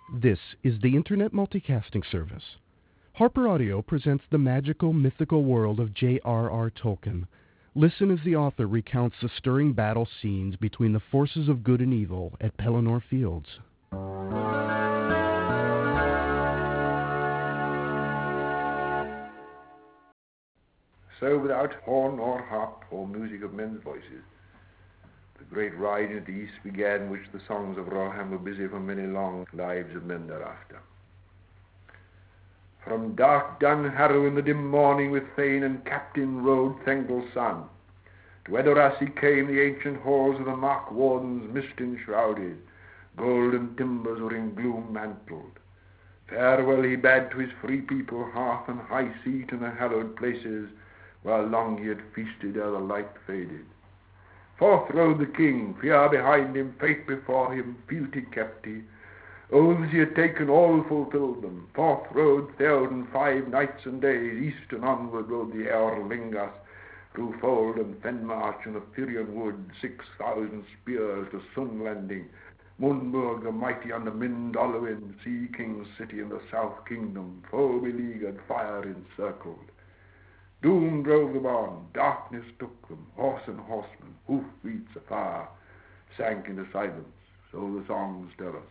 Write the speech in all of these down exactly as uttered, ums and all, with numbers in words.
This is the Internet Multicasting Service. Harper Audio presents the magical, mythical world of J R R. Tolkien. Listen as the author recounts the stirring battle scenes between the forces of good and evil at Pelennor Fields. So without horn or harp or music of men's voices, the great ride into the east began, which the songs of Rohan were busy for many long lives of men thereafter. From dark Dun Harrow in the dim morning with Thane and Captain rode Thengdel's son. To Edoras he came, the ancient halls of the Mark Wardens mist enshrouded, golden timbers were in gloom mantled. Farewell he bade to his free people, hearth and high seat and the hallowed places, while long he had feasted ere the light faded. Forth rode the king, fear behind him, faith before him, fealty kept he. Oaths he had taken, all fulfilled them. Forth rode Theoden five nights and days, east and onward rode the Eorlingas, through fold and fen march and the Firion wood, six thousand spears to Sun landing. Munburg the mighty under Mindolluin, sea king's city in the south kingdom, foe beleaguered, fire encircled. Doom drove them on, darkness took them, horse and horseman, hoof-beats afar, sank into silence, so the songs tell us.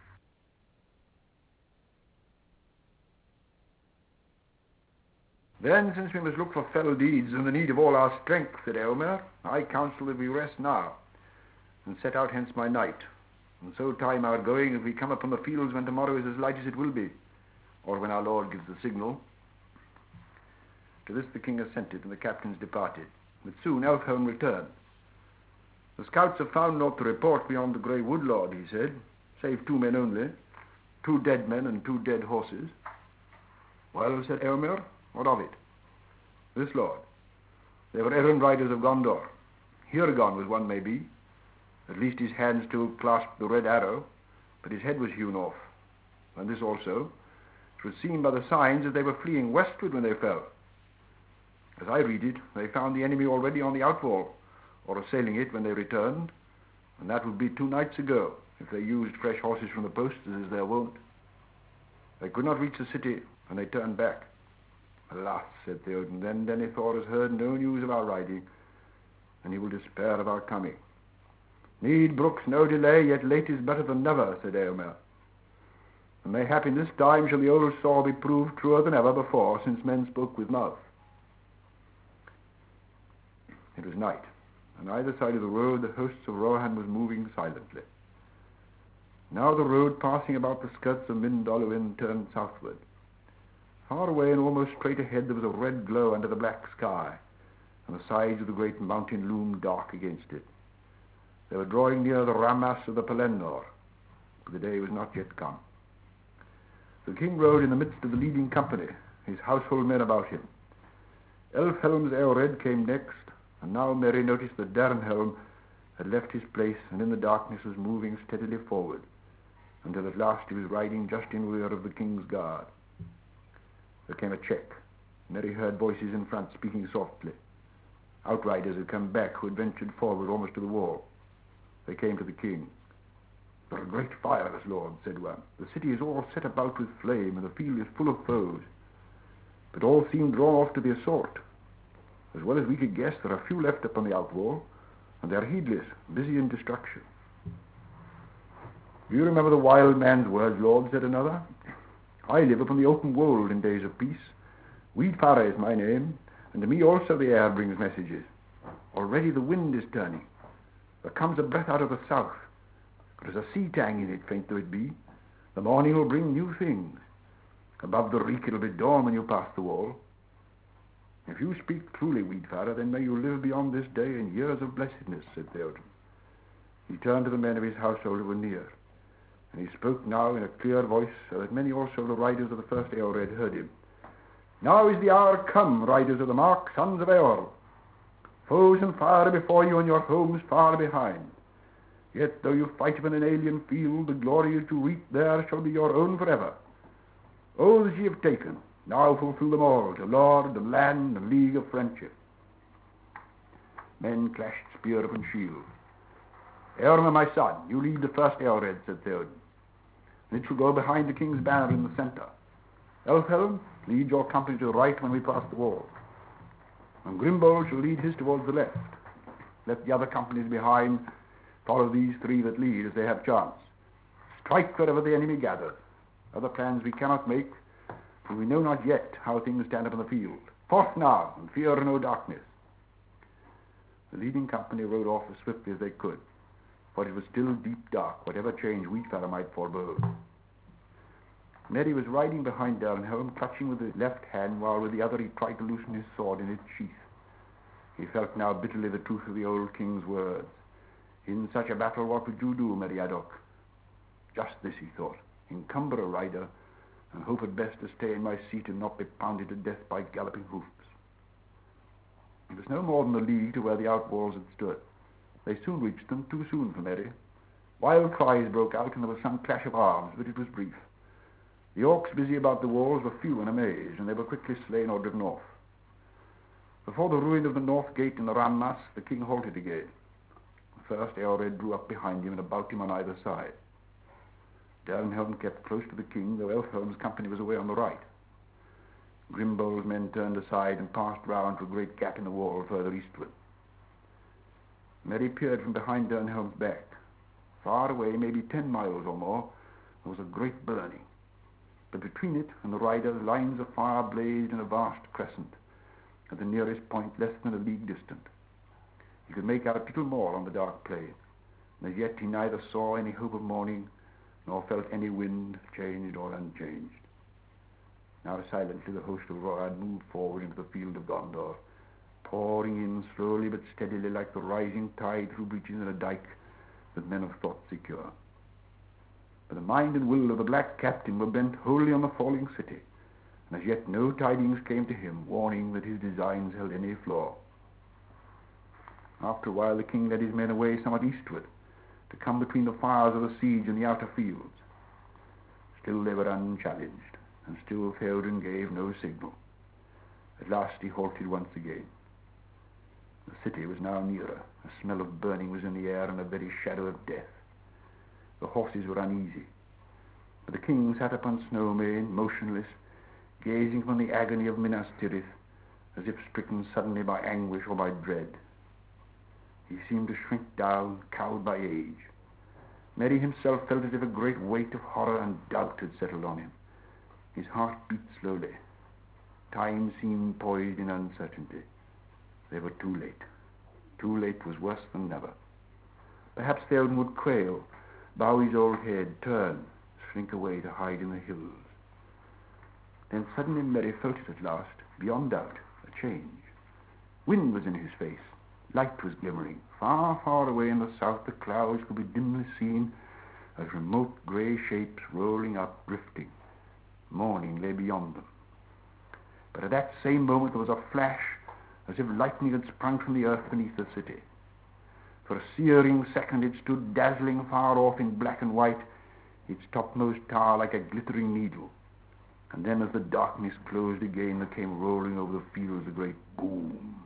Then, since we must look for fell deeds and the need of all our strength, said Eomer, I counsel that we rest now, and set out hence by night, and so time our going if we come upon the fields when tomorrow is as light as it will be, or when our Lord gives the signal. To this the king assented, and the captains departed. But soon Elfhelm returned. The scouts have found naught to report beyond the grey woodlord, he said, save two men only, two dead men and two dead horses. Well, said Eomer, what of it? This, lord. They were errand riders of Gondor. Hiragon was one, maybe. At least his hand still clasped the red arrow, but his head was hewn off. And this also, it was seen by the signs that they were fleeing westward when they fell. As I read it, they found the enemy already on the outwall, or assailing it when they returned, and that would be two nights ago, if they used fresh horses from the posts as is their wont. They could not reach the city, and they turned back. Alas, said Theoden, then Denethor has heard no news of our riding, and he will despair of our coming. Need brooks no delay, yet late is better than never, said Eomer. And mayhap in this time shall the old saw be proved truer than ever before, since men spoke with mouth. It was night. On either side of the road the hosts of Rohan was moving silently. Now the road, passing about the skirts of Mindolluin, turned southward. Far away and almost straight ahead there was a red glow under the black sky, and the sides of the great mountain loomed dark against it. They were drawing near the Rammas of the Pelennor, but the day was not yet come. The king rode in the midst of the leading company, his household men about him. Elfhelm's Eored came next, and now Merry noticed that Dernhelm had left his place and in the darkness was moving steadily forward, until at last he was riding just in rear of the king's guard. There came a check. Merry heard voices in front speaking softly. Outriders had come back who had ventured forward almost to the wall. They came to the king. There are great fires, lord, said one. The city is all set about with flame, and the field is full of foes. But all seem drawn off to the assault. As well as we could guess, there are few left upon the outwall, and they are heedless, busy in destruction. Do you remember the wild man's words, lord, said another. I live upon the open wold in days of peace. Weedfire is my name, and to me also the air brings messages. Already the wind is turning. There comes a breath out of the south. There is a sea tang in it, faint though it be. The morning will bring new things. Above the reek it will be dawn when you pass the wall. If you speak truly, Weedfire, then may you live beyond this day in years of blessedness, said Theoden. He turned to the men of his household who were near, and he spoke now in a clear voice, so that many also of the riders of the first Eored heard him. Now is the hour come, riders of the Mark, sons of Eorl. Foes and fire before you, and your homes far behind. Yet though you fight upon an alien field, the glory that you reap there shall be your own forever. Oaths ye have taken, now fulfill them all, to lord and land and league of friendship. Men clashed spear upon shield. Eormer, my son, you lead the first Eored, said Theoden. and it shall go behind the king's banner in the centre. Elfhelm, lead your company to the right when we pass the wall, and Grimbold shall lead his towards the left. Let the other companies behind follow these three that lead as they have chance. Strike wherever the enemy gathers. Other plans we cannot make, for we know not yet how things stand up in the field. Forth now, and fear no darkness. The leading company rode off as swiftly as they could, for it was still deep dark, whatever change Wheatfellow might forebode. Merry was riding behind Dernhelm, clutching with his left hand, while with the other he tried to loosen his sword in its sheath. He felt now bitterly the truth of the old king's words. In such a battle, what would you do, Meriadoc? Just this, he thought, encumber a rider, and hope at best to stay in my seat and not be pounded to death by galloping hoofs. It was no more than a league to where the outwalls had stood. They soon reached them, too soon for Merry. Wild cries broke out, and there was some clash of arms, but it was brief. The orcs busy about the walls were few and amazed, and they were quickly slain or driven off. Before the ruin of the north gate in the Rammas, the king halted again. The first Eored drew up behind him and about him on either side. Dernhelm kept close to the king, though Elfhelm's company was away on the right. Grimbold's men turned aside and passed round to a great gap in the wall further eastward. Merry peered from behind Dernhelm's back. Far away, maybe ten miles or more, there was a great burning. But between it and the riders, lines of fire blazed in a vast crescent, at the nearest point less than a league distant. He could make out little more on the dark plain, and as yet he neither saw any hope of morning, nor felt any wind, changed or unchanged. Now silently the host of Rhoad moved forward into the field of Gondor, pouring in slowly but steadily like the rising tide through breaches in a dike that men have thought secure. But the mind and will of the black captain were bent wholly on the falling city, and as yet no tidings came to him warning that his designs held any flaw. After a while the king led his men away somewhat eastward, to come between the fires of the siege and the outer fields. Still they were unchallenged, and still Theoden gave no signal. At last he halted once again. The city was now nearer. A smell of burning was in the air, and a very shadow of death. The horses were uneasy, but the king sat upon Snowmane, motionless, gazing upon the agony of Minas Tirith, as if stricken suddenly by anguish or by dread. He seemed to shrink down, cowed by age. Merry himself felt as if a great weight of horror and doubt had settled on him. His heart beat slowly. Time seemed poised in uncertainty. They were too late. Too late was worse than never. Perhaps Theoden would quail, bow his old head, turn, shrink away to hide in the hills. Then suddenly Merry felt it at last, beyond doubt, a change. Wind was in his face. Light was glimmering. Far, far away in the south the clouds could be dimly seen as remote grey shapes rolling up, drifting. Morning lay beyond them. But at that same moment there was a flash, as if lightning had sprung from the earth beneath the city. For a searing second it stood dazzling far off in black and white, its topmost tower like a glittering needle. And then as the darkness closed again, there came rolling over the fields a great boom.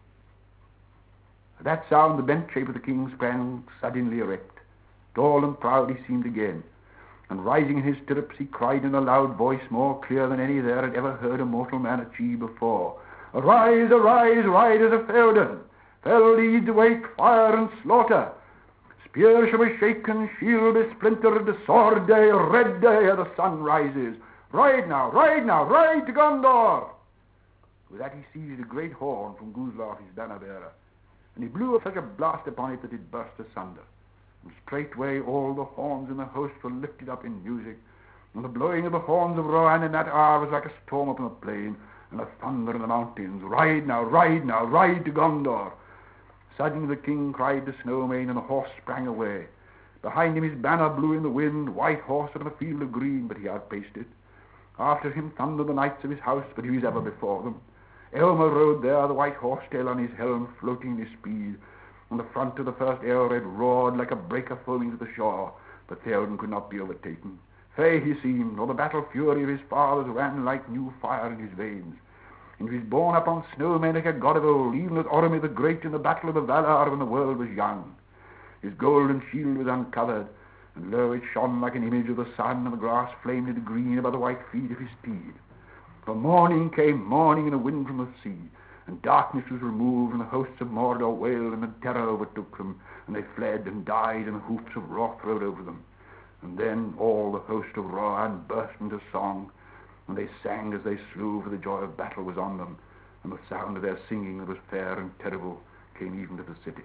At that sound the bent shape of the king sprang suddenly erect. Tall and proud he seemed again, and rising in his stirrups he cried in a loud voice, more clear than any there had ever heard a mortal man achieve before, "Arise, arise, riders of Theoden! Fell leads awake fire and slaughter! Spear shall be shaken, shield be splintered, sword day, red day, ere the sun rises! Ride now, ride now, ride to Gondor!" With that he seized a great horn from Guzlaf, his banner-bearer, and he blew such a blast upon it that it burst asunder. And straightway all the horns in the host were lifted up in music, and the blowing of the horns of Rohan in that hour was like a storm upon the plain, and a thunder in the mountains. "Ride now, ride now, ride to Gondor!" Suddenly the king cried to Snowmane, and the horse sprang away. Behind him his banner blew in the wind, white horse on a field of green, but he outpaced it. After him thundered the knights of his house, but he was ever before them. Elmer rode there, the white horse-tail on his helm floating in his speed, and the front of the first Eored roared like a breaker foaming to the shore, but Theoden could not be overtaken. Fey he seemed, or the battle fury of his fathers ran like new fire in his veins. And he was borne up on Snowmane like a god of old, even as Orome the Great in the battle of the Valar when the world was young. His golden shield was uncovered, And lo, it shone like an image of the sun, and the grass flamed into green above the white feet of his steed. For morning came, morning in a wind from the sea, and darkness was removed, and the hosts of Mordor wailed, and the terror overtook them, and they fled and died, and the hoofs of wrath rode over them. And then all the host of Rohan burst into song, and they sang as they slew, for the joy of battle was on them, and the sound of their singing that was fair and terrible came even to the city.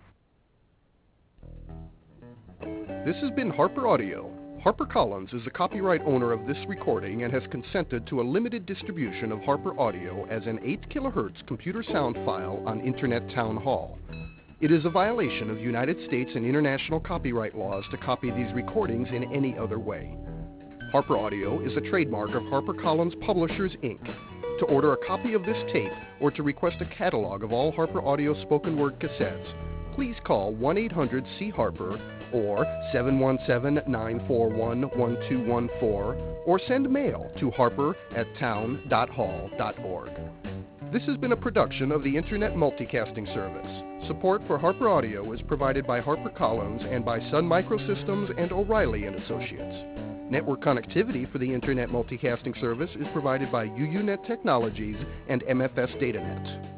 This has been Harper Audio. HarperCollins is the copyright owner of this recording and has consented to a limited distribution of Harper Audio as an eight kilohertz computer sound file on Internet Town Hall. It is a violation of United States and international copyright laws to copy these recordings in any other way. Harper Audio is a trademark of HarperCollins Publishers, Incorporated. To order a copy of this tape or to request a catalog of all Harper Audio spoken word cassettes, please call one eight hundred C Harper or seven one seven, nine four one, one two one four or send mail to harper at town dot hall dot org. This has been a production of the Internet Multicasting Service. Support for Harper Audio is provided by HarperCollins and by Sun Microsystems and O'Reilly and Associates. Network connectivity for the Internet Multicasting Service is provided by U U Net Technologies and M F S DataNet.